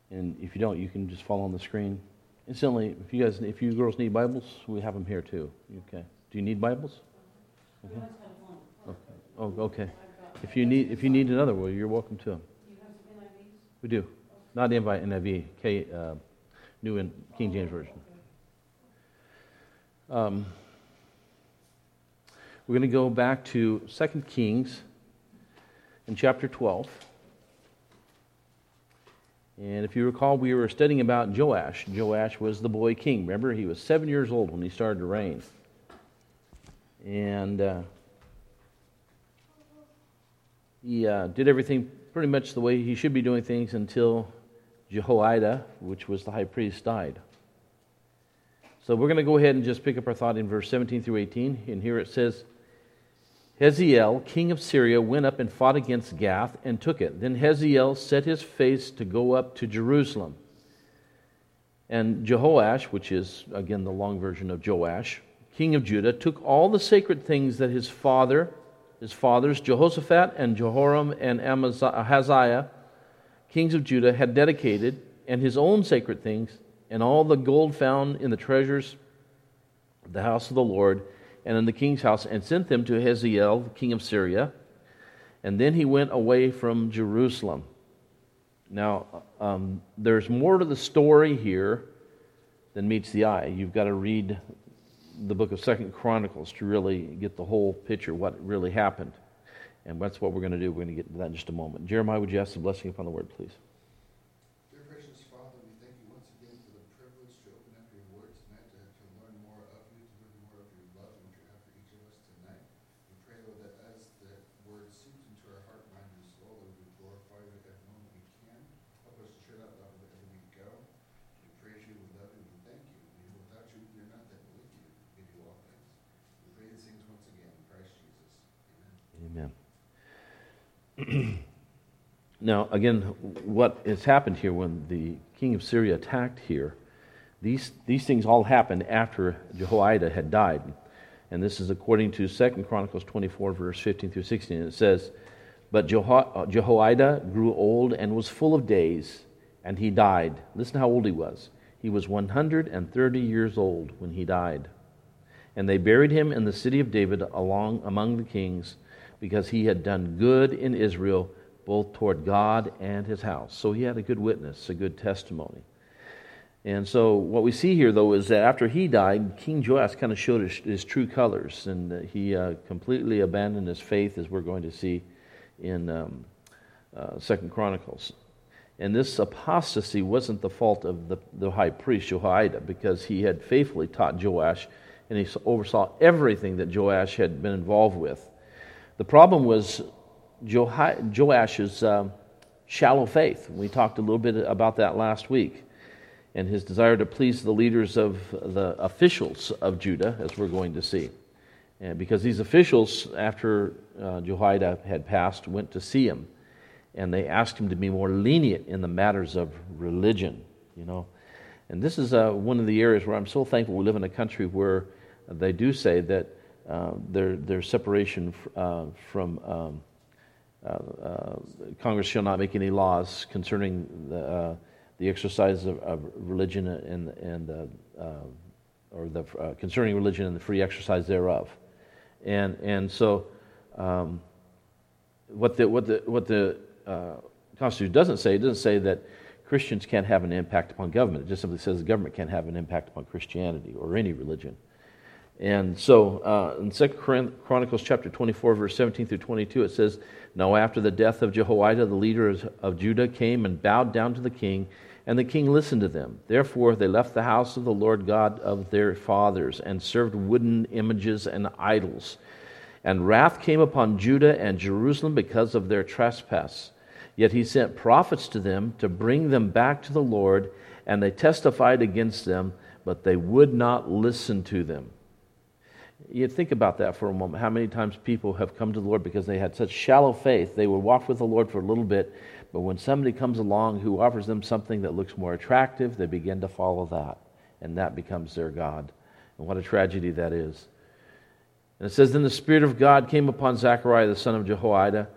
And if you don't, you can just follow on the screen. Incidentally, if you girls need Bibles, we have them here too. Okay. Do you need Bibles? Okay. Oh, okay. If you need another, well, you're welcome to them. We do. Not NIV, New and King James Version. We're going to go back to 2 Kings in chapter 12. And if you recall, we were studying about Joash. Joash was the boy king. Remember, he was 7 years old when he started to reign. And he did everything pretty much the way he should be doing things until Jehoiada, which was the high priest, died. So we're going to go ahead and just pick up our thought in verse 17 through 18. And here it says, Hazael, king of Syria, went up and fought against Gath and took it. Then Hazael set his face to go up to Jerusalem. And Jehoash, which is, again, the long version of Joash, king of Judah, took all the sacred things that his fathers, Jehoshaphat and Jehoram and Ahaziah, kings of Judah, had dedicated, and his own sacred things, and all the gold found in the treasures of the house of the Lord and in the king's house, and sent them to Hazael, the king of Syria. And then he went away from Jerusalem. Now, there's more to the story here than meets the eye. You've got to read the book of 2 Chronicles to really get the whole picture, what really happened. And that's what we're going to do. We're going to get into that in just a moment. Jeremiah, would you ask the blessing upon the word, please? Dear gracious Father, we thank you once again for the privilege to open up your word tonight, to learn more of you, to learn more of your love and what you have for each of us tonight. We pray, Lord, that as the word seeps into our heart, mind, and soul, that we would glorify you at every moment we can. Help us to share that love wherever we go. We praise you, we love you, we thank you. Without you, we're nothing. With you, we give you all things. We pray these things once again in Christ Jesus. Amen. Amen. Now, again, what has happened here when the king of Syria attacked here, these things all happened after Jehoiada had died. And this is according to 2 Chronicles 24, verse 15 through 16. It says, But Jehoiada grew old and was full of days, and he died. Listen how old he was. He was 130 years old when he died. And they buried him in the city of David among the kings, because he had done good in Israel, both toward God and his house. So he had a good witness, a good testimony. And so what we see here, though, is that after he died, King Joash kind of showed his true colors, and he completely abandoned his faith, as we're going to see in 2 Chronicles. And this apostasy wasn't the fault of the high priest, Jehoiada, because he had faithfully taught Joash, and he oversaw everything that Joash had been involved with. The problem was Joash's shallow faith. We talked a little bit about that last week, and his desire to please the leaders of the officials of Judah, as we're going to see. And because these officials, after Jehoiada had passed, went to see him, and they asked him to be more lenient in the matters of religion, And this is one of the areas where I'm so thankful we live in a country where they do say that there's separation from Congress shall not make any laws concerning the exercise of religion concerning religion and the free exercise thereof, and so what the Constitution doesn't say, it doesn't say that Christians can't have an impact upon government. It just simply says the government can't have an impact upon Christianity or any religion. And so in 2 Chronicles chapter 24, verse 17 through 22, it says, Now after the death of Jehoiada, the leaders of Judah came and bowed down to the king, and the king listened to them. Therefore they left the house of the Lord God of their fathers and served wooden images and idols. And wrath came upon Judah and Jerusalem because of their trespass. Yet he sent prophets to them to bring them back to the Lord, and they testified against them, but they would not listen to them. You think about that for a moment. How many times people have come to the Lord because they had such shallow faith. They would walk with the Lord for a little bit, but when somebody comes along who offers them something that looks more attractive, they begin to follow that, and that becomes their God. And what a tragedy that is. And it says, Then the Spirit of God came upon Zechariah, the son of Jehoiada,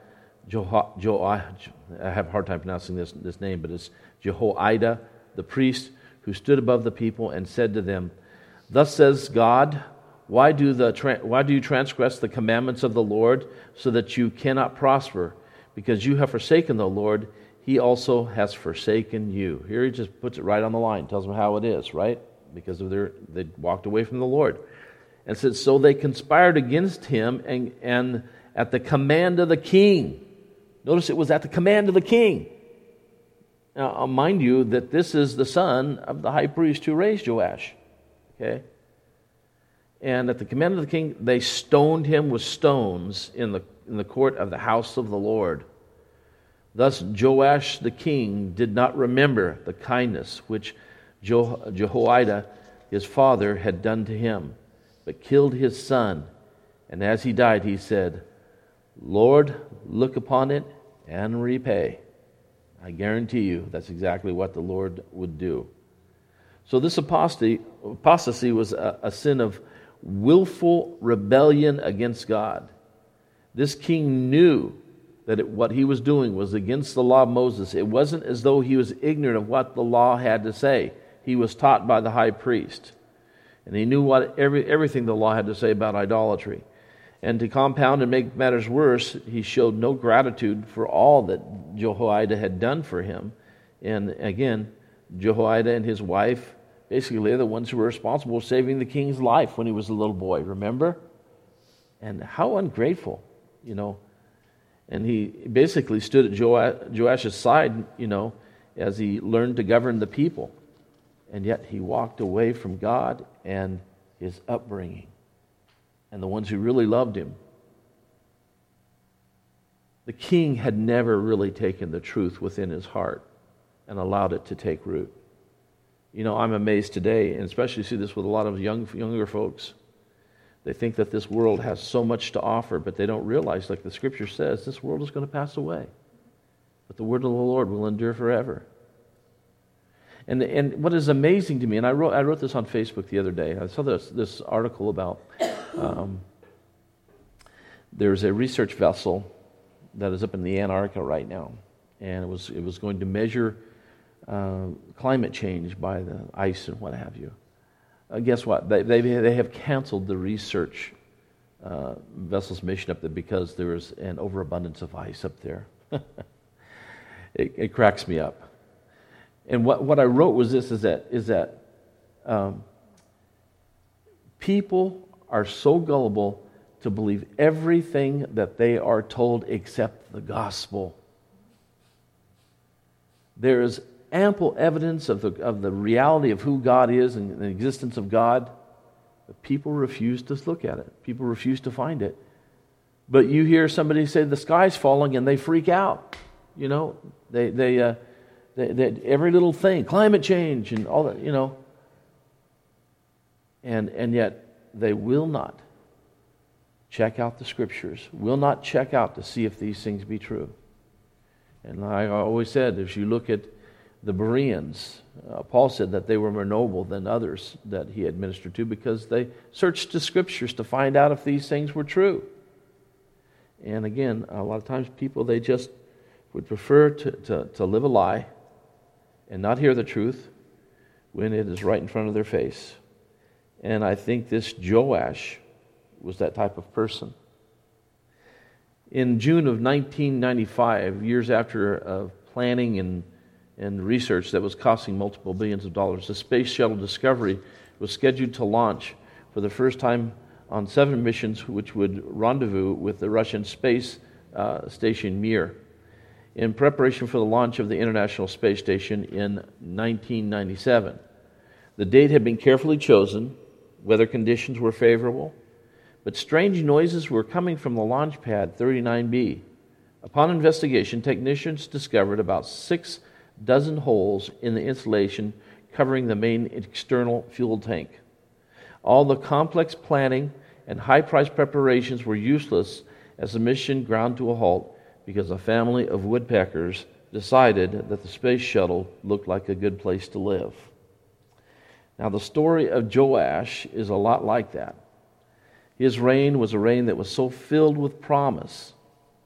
I have a hard time pronouncing this name, but it's Jehoiada, the priest, who stood above the people and said to them, "Thus says God, why do you transgress the commandments of the Lord so that you cannot prosper? Because you have forsaken the Lord, He also has forsaken you." Here he just puts it right on the line, tells them how it is, right? Because they walked away from the Lord. And says, so they conspired against him and at the command of the king. Notice it was at the command of the king. Now, I'll mind you that this is the son of the high priest who raised Joash. Okay? And at the command of the king, they stoned him with stones in the court of the house of the Lord. Thus Joash the king did not remember the kindness which Jehoiada his father had done to him, but killed his son. And as he died, he said, "Lord, look upon it and repay." I guarantee you that's exactly what the Lord would do. So this apostasy was a sin of willful rebellion against God. This king knew that what he was doing was against the law of Moses. It wasn't as though he was ignorant of what the law had to say. He was taught by the high priest. And he knew everything the law had to say about idolatry. And to compound and make matters worse, he showed no gratitude for all that Jehoiada had done for him. And again, Jehoiada and his wife, basically, are the ones who were responsible for saving the king's life when he was a little boy, remember? And how ungrateful, you know. And he basically stood at Joash's side, you know, as he learned to govern the people. And yet he walked away from God and his upbringing and the ones who really loved him. The king had never really taken the truth within his heart and allowed it to take root. You know, I'm amazed today, and especially see this with a lot of younger folks. They think that this world has so much to offer, but they don't realize, like the Scripture says, this world is going to pass away. But the word of the Lord will endure forever. And what is amazing to me, and I wrote this on Facebook the other day. I saw this article about there's a research vessel that is up in the Antarctica right now, and it was going to measure climate change by the ice and what have you. Guess what? They have canceled the research vessel's mission up there because there is an overabundance of ice up there. It cracks me up. And what I wrote was this: is that people are so gullible to believe everything that they are told except the gospel. There is ample evidence of the reality of who God is and the existence of God, but people refuse to look at it. People refuse to find it. But you hear somebody say the sky's falling and they freak out. You know, they every little thing, climate change and all that, you know. And yet they will not check out the Scriptures, will not check out to see if these things be true. And I always said, if you look at the Bereans, Paul said that they were more noble than others that he had ministered to because they searched the Scriptures to find out if these things were true. And again, a lot of times people, they just would prefer to live a lie and not hear the truth when it is right in front of their face. And I think this Joash was that type of person. In June of 1995, years after planning and research that was costing multiple billions of dollars, the Space Shuttle Discovery was scheduled to launch for the first time on 7 missions, which would rendezvous with the Russian space station Mir, in preparation for the launch of the International Space Station in 1997. The date had been carefully chosen, weather conditions were favorable, but strange noises were coming from the launch pad 39B. Upon investigation, technicians discovered about 6 dozen holes in the insulation covering the main external fuel tank. All the complex planning and high-priced preparations were useless as the mission ground to a halt because a family of woodpeckers decided that the space shuttle looked like a good place to live. Now, the story of Joash is a lot like that. His reign was a reign that was so filled with promise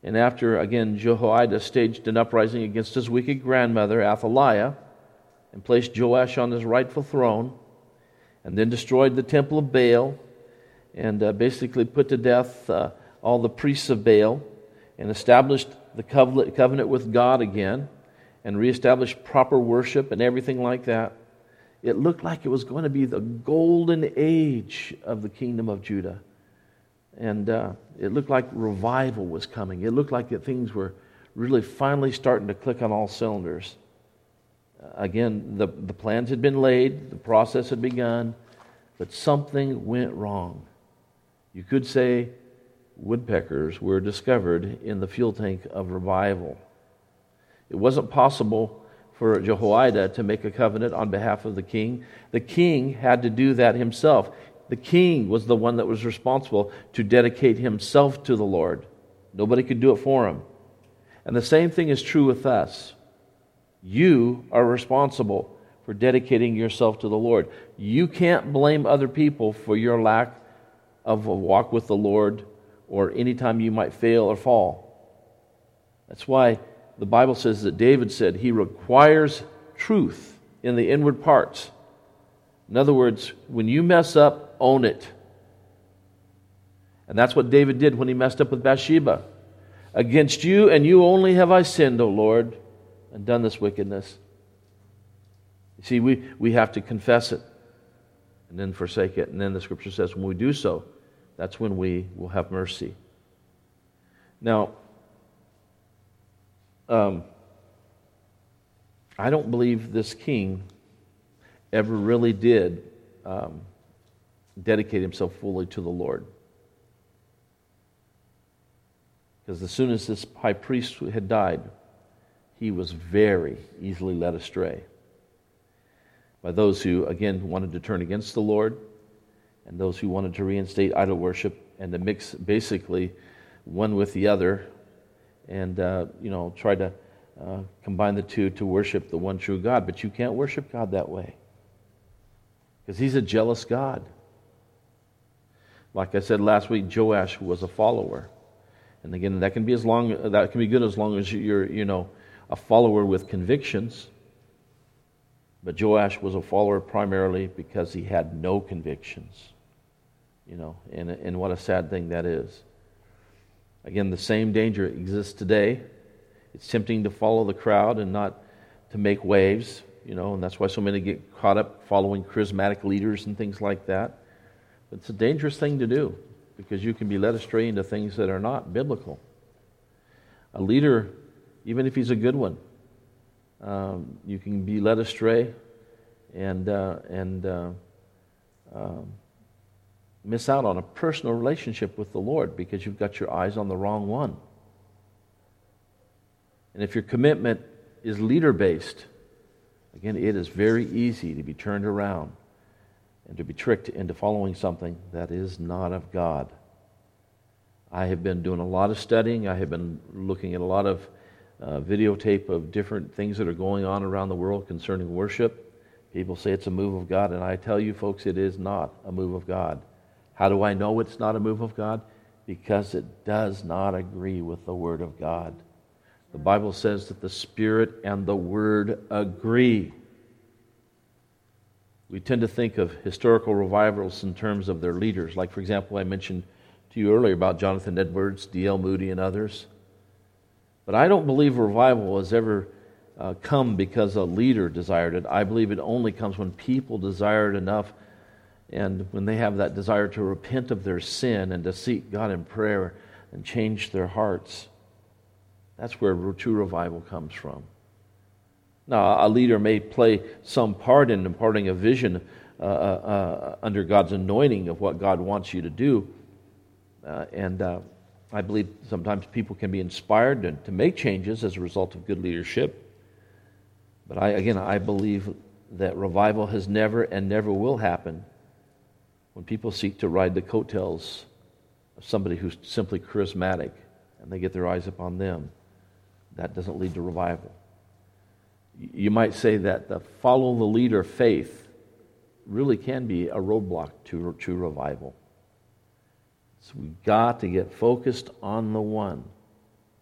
And after, again, Jehoiada staged an uprising against his wicked grandmother, Athaliah, and placed Joash on his rightful throne, and then destroyed the temple of Baal, and basically put to death all the priests of Baal, and established the covenant with God again, and reestablished proper worship and everything like that, it looked like it was going to be the golden age of the kingdom of Judah. And it looked like revival was coming. It looked like that things were really finally starting to click on all cylinders. Again, the plans had been laid, the process had begun, but something went wrong. You could say woodpeckers were discovered in the fuel tank of revival. It wasn't possible for Jehoiada to make a covenant on behalf of the king. The king had to do that himself. The king was the one that was responsible to dedicate himself to the Lord. Nobody could do it for him. And the same thing is true with us. You are responsible for dedicating yourself to the Lord. You can't blame other people for your lack of a walk with the Lord or any time you might fail or fall. That's why the Bible says that David said he requires truth in the inward parts. In other words, when you mess up, own it. And that's what David did when he messed up with Bathsheba. Against you and you only have I sinned, O Lord, and done this wickedness. You see, we have to confess it and then forsake it. And then the Scripture says when we do so, that's when we will have mercy. Now, I don't believe this king ever really did dedicate himself fully to the Lord. Because as soon as this high priest had died, he was very easily led astray by those who, again, wanted to turn against the Lord and those who wanted to reinstate idol worship and to mix basically one with the other and try to combine the two to worship the one true God. But you can't worship God that way because He's a jealous God. Like I said last week, Joash was a follower. And again, that can be good as long as you're a follower with convictions. But Joash was a follower primarily because he had no convictions. And what a sad thing that is. Again, the same danger exists today. It's tempting to follow the crowd and not to make waves, and that's why so many get caught up following charismatic leaders and things like that. But it's a dangerous thing to do because you can be led astray into things that are not biblical. A leader, even if he's a good one, you can be led astray and miss out on a personal relationship with the Lord because you've got your eyes on the wrong one. And if your commitment is leader-based, again, it is very easy to be turned around and to be tricked into following something that is not of God. I have been doing a lot of studying. I have been looking at a lot of videotape of different things that are going on around the world concerning worship. People say it's a move of God, and I tell you folks, it is not a move of God. How do I know it's not a move of God? Because it does not agree with the Word of God. The Bible says that the Spirit and the Word agree. We tend to think of historical revivals in terms of their leaders. Like, for example, I mentioned to you earlier about Jonathan Edwards, D.L. Moody, and others. But I don't believe revival has ever come because a leader desired it. I believe it only comes when people desire it enough and when they have that desire to repent of their sin and to seek God in prayer and change their hearts. That's where true revival comes from. Now, a leader may play some part in imparting a vision under God's anointing of what God wants you to do. I believe sometimes people can be inspired to make changes as a result of good leadership. But I believe that revival has never and never will happen when people seek to ride the coattails of somebody who's simply charismatic and they get their eyes upon them. That doesn't lead to revival. You might say that the follow the leader faith really can be a roadblock to true revival. So we've got to get focused on the one.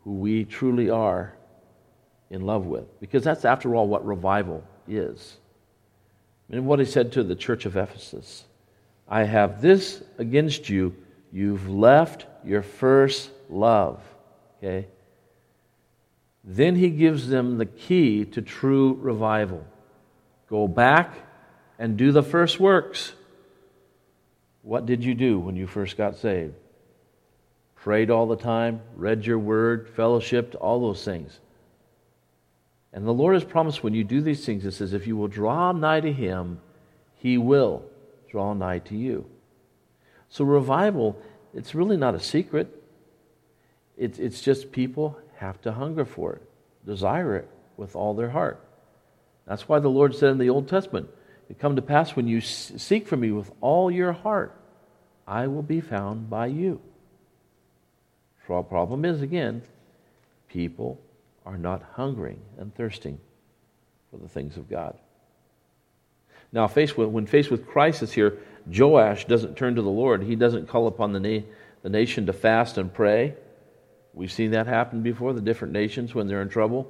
who we truly are in love with. Because that's, after all, what revival is. And what he said to the church of Ephesus, I have this against you, you've left your first love. Okay? Then he gives them the key to true revival. Go back and do the first works. What did you do when you first got saved? Prayed all the time, read your word, fellowshipped, all those things. And the Lord has promised when you do these things, it says, if you will draw nigh to Him, He will draw nigh to you. So revival, it's really not a secret. It's just people have to hunger for it, desire it with all their heart. That's why the Lord said in the Old Testament, it come to pass when you seek for me with all your heart, I will be found by you. So our problem is, again, people are not hungering and thirsting for the things of God. Now, when faced with crisis here, Joash doesn't turn to the Lord. He doesn't call upon the nation to fast and pray. We've seen that happen before, the different nations when they're in trouble.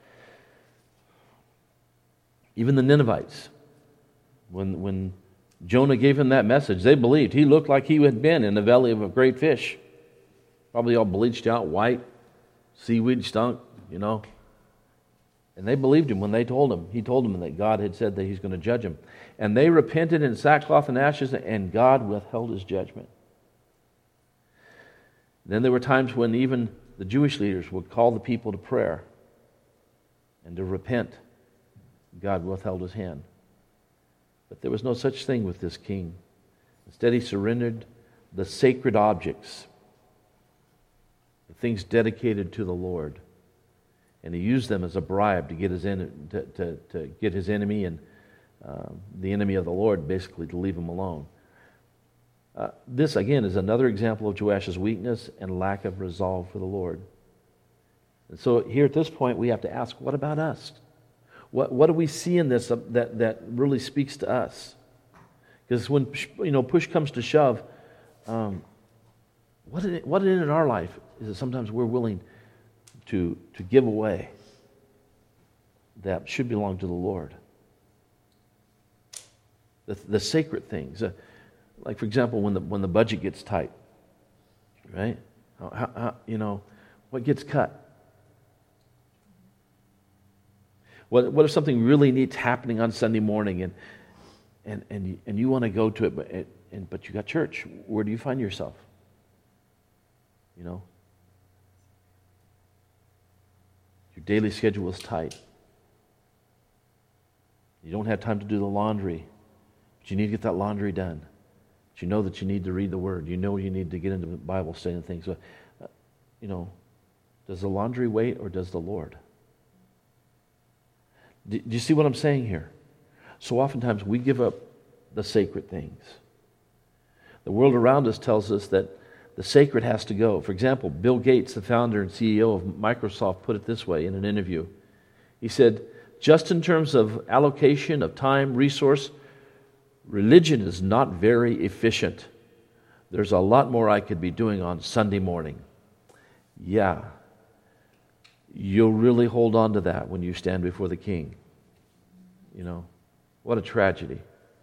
Even the Ninevites, when Jonah gave him that message, they believed. He looked like he had been in the belly of a great fish. Probably all bleached out, white, seaweed stunk, And they believed him when they told him. He told them that God had said that He's going to judge them. And they repented in sackcloth and ashes, and God withheld His judgment. Then there were times when even the Jewish leaders would call the people to prayer and to repent. God withheld His hand. But there was no such thing with this king. Instead, he surrendered the sacred objects, the things dedicated to the Lord, and he used them as a bribe to get his enemy and the enemy of the Lord, basically, to leave him alone. This, again, is another example of Joash's weakness and lack of resolve for the Lord. And so here at this point, we have to ask, what about us? What do we see in this that really speaks to us? Because when push comes to shove, what in our life is it sometimes we're willing to give away that should belong to the Lord? The sacred things, like for example, when the budget gets tight, right? What gets cut? What if something really neat's happening on Sunday morning and you want to go to it, but you got church? Where do you find yourself? Your daily schedule is tight. You don't have time to do the laundry, but you need to get that laundry done. But you know that you need to read the Word. You know you need to get into Bible study and things. So, does the laundry wait or does the Lord? Do you see what I'm saying here? So oftentimes we give up the sacred things. The world around us tells us that the sacred has to go. For example, Bill Gates, the founder and CEO of Microsoft, put it this way in an interview. He said, just in terms of allocation of time, resource, religion is not very efficient. There's a lot more I could be doing on Sunday morning. Yeah. You'll really hold on to that when you stand before the King. What a tragedy.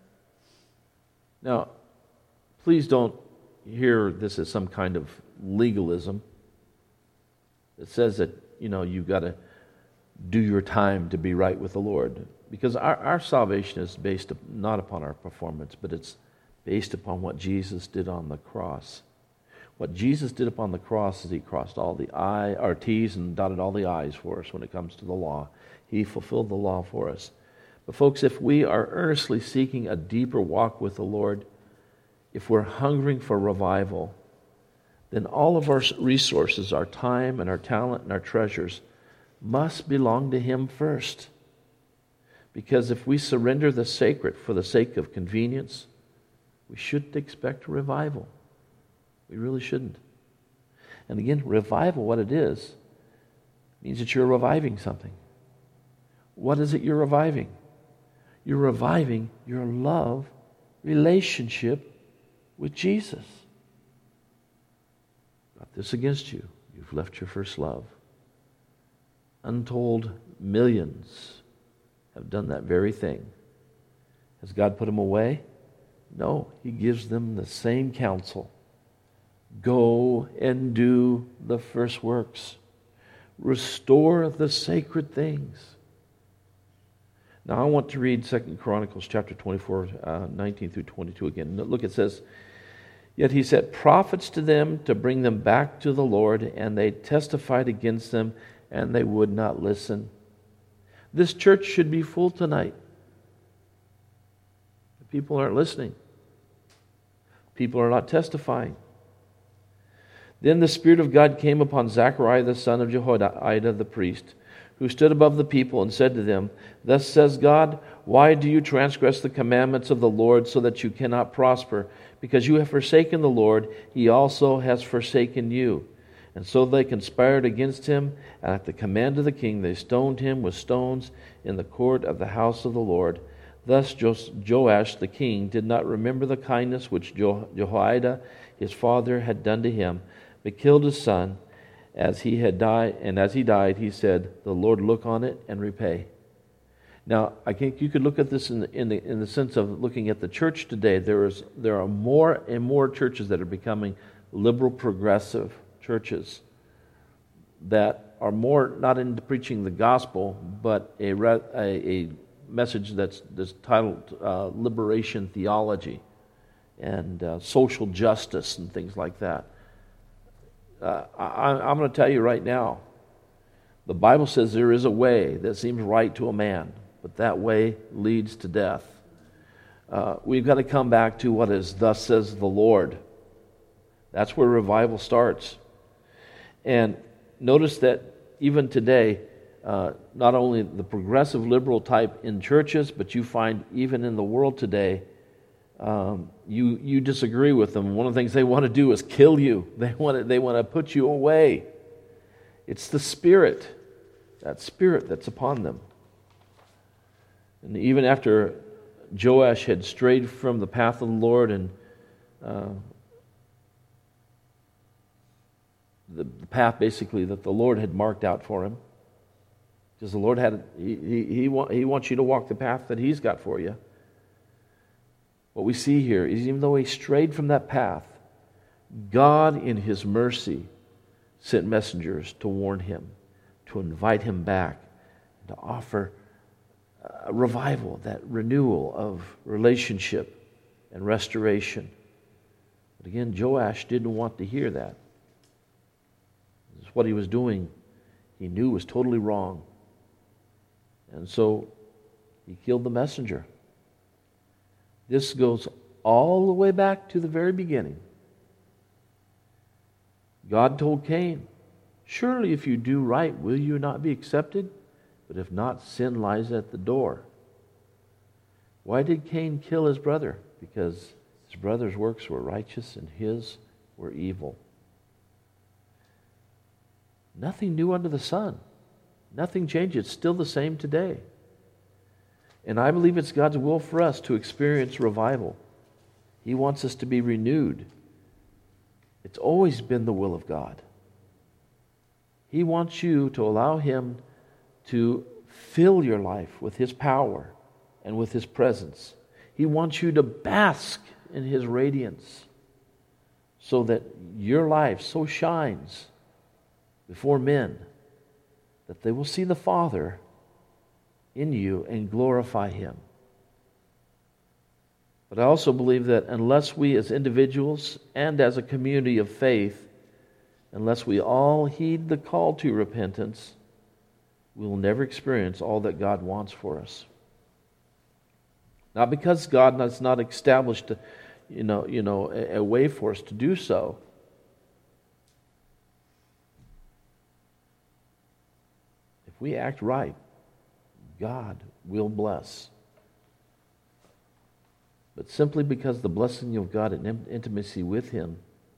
Now, please don't hear this as some kind of legalism. It says that, you've got to do your time to be right with the Lord. Because our salvation is based not upon our performance, but it's based upon what Jesus did on the cross. What Jesus did upon the cross is He crossed all the our T's and dotted all the I's for us when it comes to the law. He fulfilled the law for us. But folks, if we are earnestly seeking a deeper walk with the Lord, if we're hungering for revival, then all of our resources, our time and our talent and our treasures must belong to Him first. Because if we surrender the sacred for the sake of convenience, we shouldn't expect revival. We really shouldn't. And again, revival, what it is, means that you're reviving something. What is it you're reviving? You're reviving your love relationship with Jesus. Got this against you. You've left your first love. Untold millions have done that very thing. Has God put them away? No, He gives them the same counsel. Go and do the first works. Restore the sacred things. Now I want to read 2 Chronicles chapter 24, 19 through 22 again. Look, it says, "Yet he set prophets to them to bring them back to the Lord, and they testified against them, and they would not listen." This church should be full tonight. The people aren't listening. People are not testifying. Then the Spirit of God came upon Zechariah the son of Jehoiada the priest, who stood above the people and said to them, "Thus says God, why do you transgress the commandments of the Lord so that you cannot prosper? Because you have forsaken the Lord, He also has forsaken you." And so they conspired against him, and at the command of the king they stoned him with stones in the court of the house of the Lord. Thus Joash the king did not remember the kindness which Jehoiada his father had done to him, but killed his son as he had died. And as he died, he said, "The Lord look on it and repay." Now, I think you could look at this in the sense of looking at the church today. There are more and more churches that are becoming liberal progressive churches that are more not into preaching the gospel, but a message that's titled liberation theology and social justice and things like that. I'm going to tell you right now, the Bible says there is a way that seems right to a man, but that way leads to death. We've got to come back to what is "Thus says the Lord." That's where revival starts. And notice that even today, not only the progressive liberal type in churches, but you find even in the world today, you disagree with them. One of the things they want to do is kill you. They want to put you away. It's the spirit, that spirit that's upon them. And even after Joash had strayed from the path of the Lord and the path basically that the Lord had marked out for him, because the Lord He wants you to walk the path that He's got for you. What we see here is even though he strayed from that path, God in His mercy sent messengers to warn him, to invite him back, to offer a revival, that renewal of relationship and restoration. But again, Joash didn't want to hear that. What he was doing, he knew was totally wrong. And so he killed the messenger. This goes all the way back to the very beginning. God told Cain, "Surely if you do right, will you not be accepted? But if not, sin lies at the door." Why did Cain kill his brother? Because his brother's works were righteous and his were evil. Nothing new under the sun. Nothing changed. It's still the same today. And I believe it's God's will for us to experience revival. He wants us to be renewed. It's always been the will of God. He wants you to allow Him to fill your life with His power and with His presence. He wants you to bask in His radiance so that your life so shines before men that they will see the Father in you and glorify Him. But I also believe that unless we as individuals and as a community of faith, unless we all heed the call to repentance, we will never experience all that God wants for us. Not because God has not established a way for us to do so. If we act right, God will bless. But simply because the blessing of God and intimacy with Him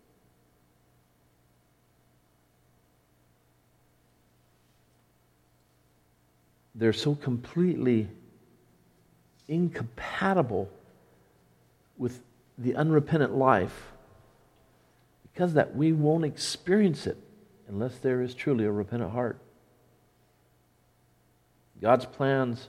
they're so completely incompatible with the unrepentant life, because that we won't experience it unless there is truly a repentant heart. God's plans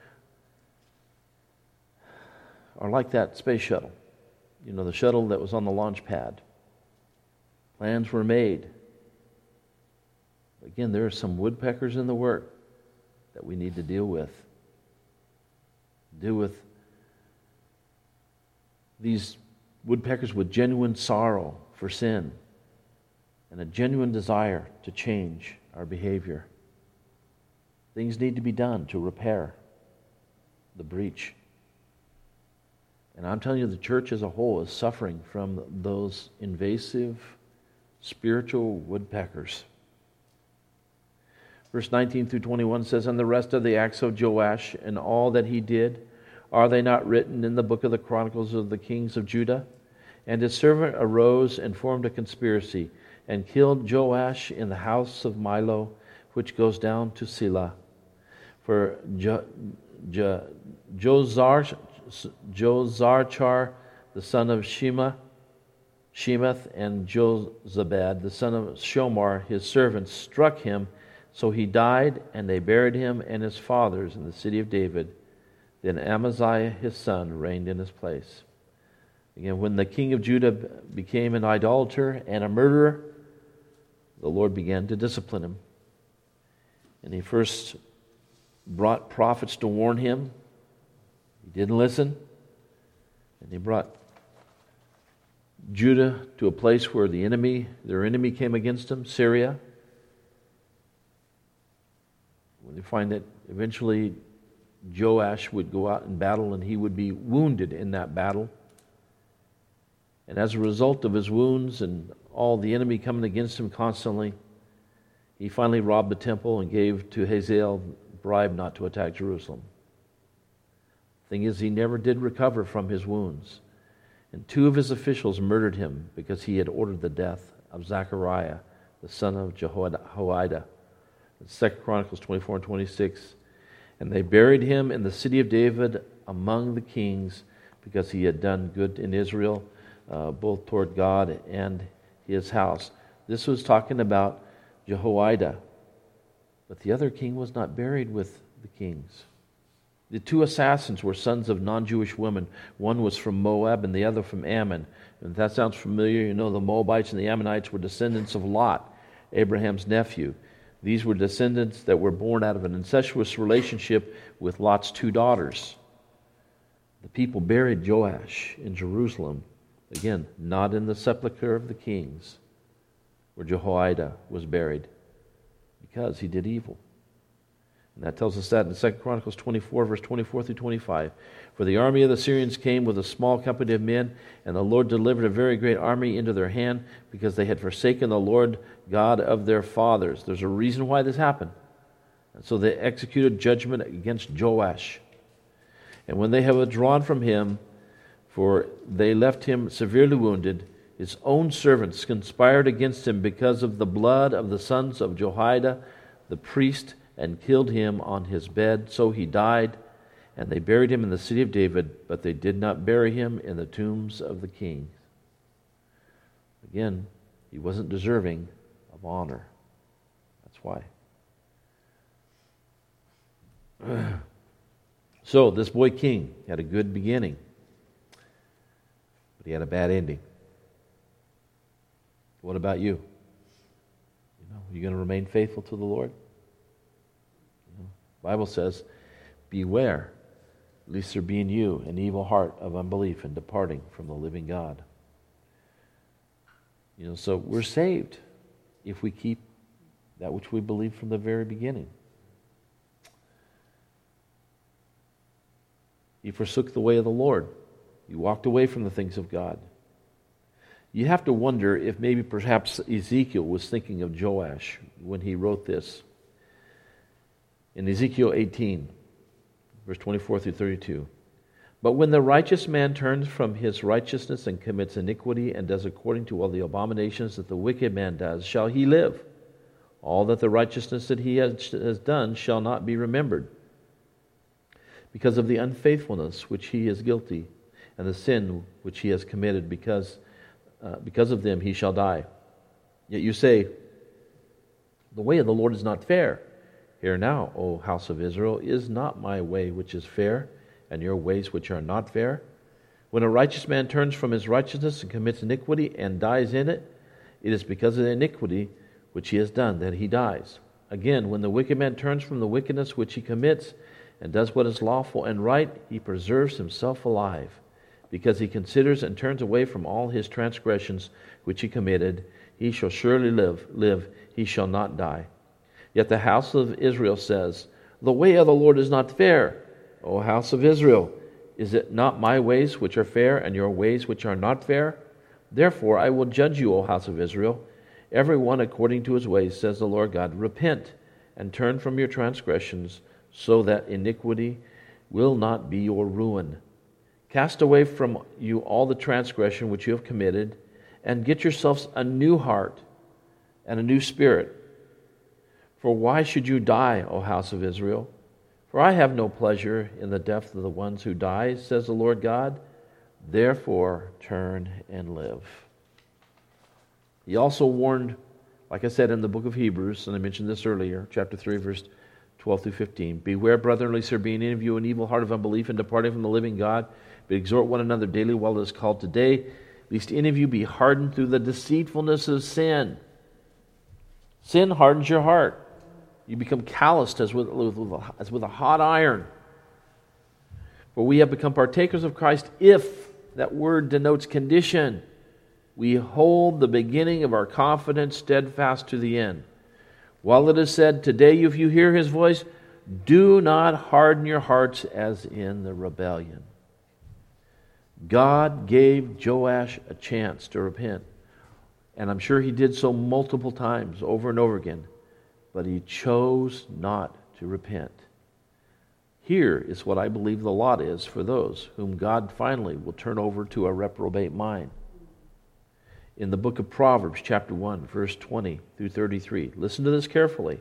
are like that space shuttle. You know, the shuttle that was on the launch pad. Plans were made. Again, there are some woodpeckers in the work that we need to deal with. Deal with these woodpeckers with genuine sorrow for sin and a genuine desire to change our behavior. Things need to be done to repair the breach. And I'm telling you, the church as a whole is suffering from those invasive spiritual woodpeckers. Verse 19 through 21 says, "And the rest of the acts of Joash and all that he did, are they not written in the book of the Chronicles of the kings of Judah? And his servant arose and formed a conspiracy, and killed Joash in the house of Milo, which goes down to Selah. For Jozarchar, the son of Shemath, and Jozabad, the son of Shomar, his servants, struck him, so he died, and they buried him and his fathers in the city of David. Then Amaziah his son reigned in his place." Again, when the king of Judah became an idolater and a murderer, the Lord began to discipline him. And he first brought prophets to warn him. He didn't listen. And he brought Judah to a place where their enemy came against them, Syria. When they find that eventually Joash would go out in battle and he would be wounded in that battle. And as a result of his wounds and all the enemy coming against him constantly, he finally robbed the temple and gave to Hazael bribe not to attack Jerusalem. Thing is, he never did recover from his wounds. And 2 of his officials murdered him because he had ordered the death of Zechariah, the son of Jehoiada. In 2 Chronicles 24 and 26. "And they buried him in the city of David among the kings, because he had done good in Israel, both toward God and his house." This was talking about Jehoiada. But the other king was not buried with the kings. The 2 assassins were sons of non-Jewish women. One was from Moab and the other from Ammon. And if that sounds familiar, you know the Moabites and the Ammonites were descendants of Lot, Abraham's nephew. These were descendants that were born out of an incestuous relationship with Lot's 2 daughters. The people buried Joash in Jerusalem, again, not in the sepulchre of the kings, where Jehoiada was buried, because he did evil. And that tells us that in 2 Chronicles 24, verse 24 through 25. "For the army of the Syrians came with a small company of men, and the Lord delivered a very great army into their hand, because they had forsaken the Lord God of their fathers." There's a reason why this happened. And so they executed judgment against Joash. "And when they had withdrawn from him, for they left him severely wounded, his own servants conspired against him because of the blood of the sons of Jehoiada, the priest, and killed him on his bed. So he died, and they buried him in the city of David, but they did not bury him in the tombs of the kings." Again, he wasn't deserving of honor. That's why. So this boy king had a good beginning, but he had a bad ending. What about you? Are you going to remain faithful to the Lord? The Bible says, "Beware, lest there be in you an evil heart of unbelief and departing from the living God." So we're saved if we keep that which we believed from the very beginning. You forsook the way of the Lord. You walked away from the things of God. You have to wonder if maybe perhaps Ezekiel was thinking of Joash when he wrote this. In Ezekiel 18, verse 24 through 32. "But when the righteous man turns from his righteousness and commits iniquity and does according to all the abominations that the wicked man does, shall he live? All that the righteousness that he has done shall not be remembered, because of the unfaithfulness which he is guilty, and the sin which he has committed, because of them he shall die. Yet you say, the way of the Lord is not fair. Hear now, O house of Israel, is not my way which is fair, and your ways which are not fair? When a righteous man turns from his righteousness and commits iniquity and dies in it, it is because of the iniquity which he has done that he dies. Again, when the wicked man turns from the wickedness which he commits and does what is lawful and right, he preserves himself alive, because he considers and turns away from all his transgressions which he committed. He shall surely live, he shall not die. Yet the house of Israel says, the way of the Lord is not fair. O house of Israel, is it not my ways which are fair, and your ways which are not fair? Therefore I will judge you, O house of Israel, every one according to his ways, says the Lord God. Repent and turn from your transgressions, so that iniquity will not be your ruin. Cast away from you all the transgression which you have committed, and get yourselves a new heart and a new spirit. For why should you die, O house of Israel? For I have no pleasure in the death of the ones who die, says the Lord God. Therefore turn and live. He also warned, like I said in the book of Hebrews, and I mentioned this earlier, chapter 3, verse 12 through 15. Beware, brethren, lest there be in any of you an evil heart of unbelief and departing from the living God, but exhort one another daily while it is called today, lest any of you be hardened through the deceitfulness of sin. Sin hardens your heart. You become calloused as with a hot iron. For we have become partakers of Christ if, that word denotes condition, we hold the beginning of our confidence steadfast to the end. While it is said, today if you hear his voice, do not harden your hearts as in the rebellion. God gave Joash a chance to repent. And I'm sure he did so multiple times, over and over again. But he chose not to repent. Here is what I believe the lot is for those whom God finally will turn over to a reprobate mind. In the book of Proverbs, chapter 1, verse 20 through 33. Listen to this carefully.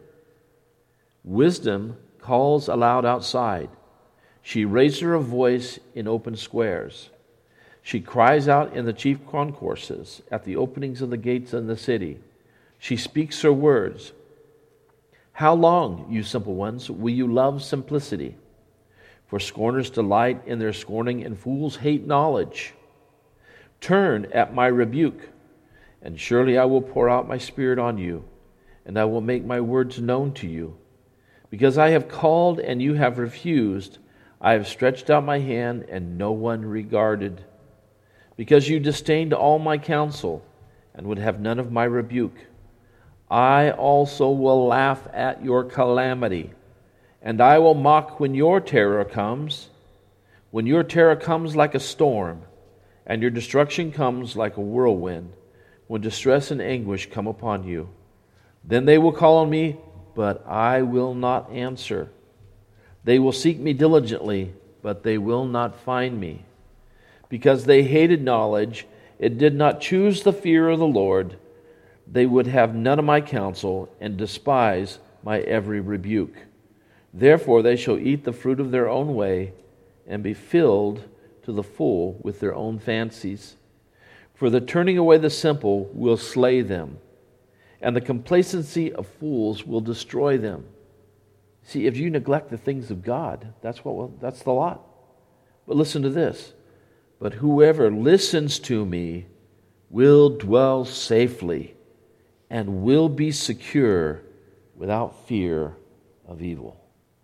Wisdom calls aloud outside. She raises her voice in open squares. She cries out in the chief concourses, at the openings of the gates in the city. She speaks her words. How long, you simple ones, will you love simplicity? For scorners delight in their scorning, and fools hate knowledge. Turn at my rebuke, and surely I will pour out my spirit on you, and I will make my words known to you. Because I have called and you have refused, I have stretched out my hand and no one regarded. Because you disdained all my counsel and would have none of my rebuke, I also will laugh at your calamity, and I will mock when your terror comes. When your terror comes like a storm, and your destruction comes like a whirlwind, when distress and anguish come upon you. Then they will call on me, but I will not answer. They will seek me diligently, but they will not find me. Because they hated knowledge, and did not choose the fear of the Lord, they would have none of my counsel, and despise my every rebuke. Therefore they shall eat the fruit of their own way, and be filled to the full with their own fancies. For the turning away the simple will slay them, and the complacency of fools will destroy them. See, if you neglect the things of God, that's the lot. But listen to this. But whoever listens to me will dwell safely and will be secure without fear of evil.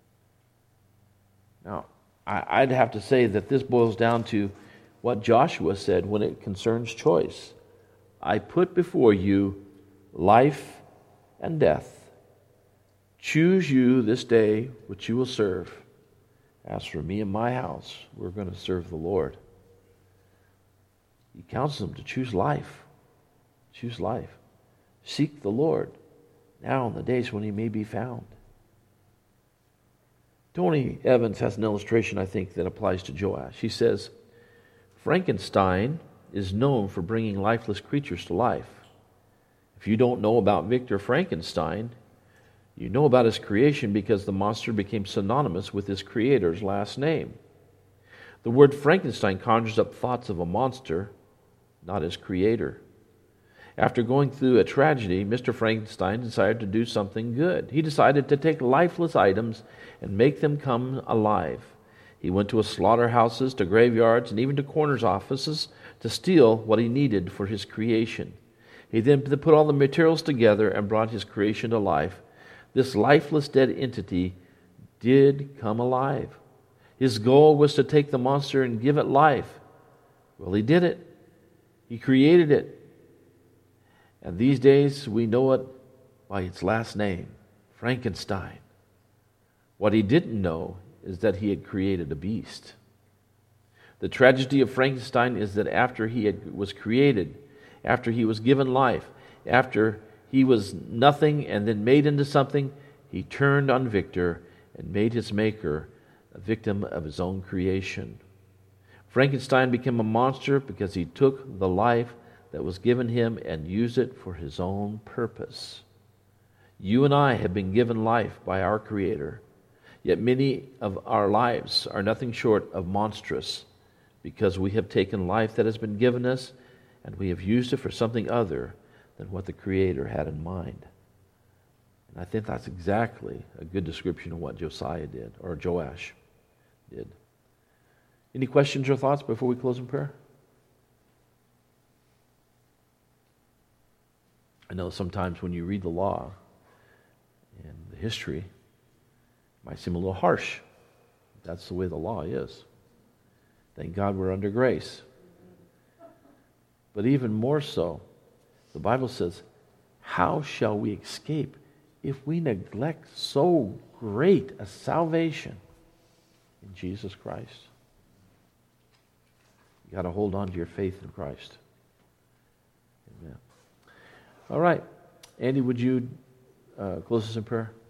Now, I'd have to say that this boils down to what Joshua said when it concerns choice. I put before you life and death. Choose you this day which you will serve. As for me and my house, we're going to serve the Lord. He counsels them to choose life. Choose life. Seek the Lord now in the days when he may be found. Tony Evans has an illustration, I think, that applies to Joash. He says, Frankenstein is known for bringing lifeless creatures to life. If you don't know about Victor Frankenstein, you know about his creation because the monster became synonymous with his creator's last name. The word Frankenstein conjures up thoughts of a monster, not his creator. After going through a tragedy, Mr. Frankenstein decided to do something good. He decided to take lifeless items and make them come alive. He went to slaughterhouses, to graveyards, and even to coroner's offices to steal what he needed for his creation. He then put all the materials together and brought his creation to life. This lifeless dead entity did come alive. His goal was to take the monster and give it life. Well, he did it. He created it. And these days we know it by its last name, Frankenstein. What he didn't know is that he had created a beast. The tragedy of Frankenstein is that after he was created, after he was given life, after he was nothing and then made into something, he turned on Victor and made his maker a victim of his own creation. Frankenstein became a monster because he took the life that was given him and used it for his own purpose. You and I have been given life by our Creator, yet many of our lives are nothing short of monstrous because we have taken life that has been given us and we have used it for something other than what the Creator had in mind. And I think that's exactly a good description of what Josiah did, or Joash did. Any questions or thoughts before we close in prayer? I know sometimes when you read the law and the history, it might seem a little harsh. That's the way the law is. Thank God we're under grace. But even more so, the Bible says, how shall we escape if we neglect so great a salvation in Jesus Christ? You got to hold on to your faith in Christ. Amen. All right. Andy, would you close us in prayer?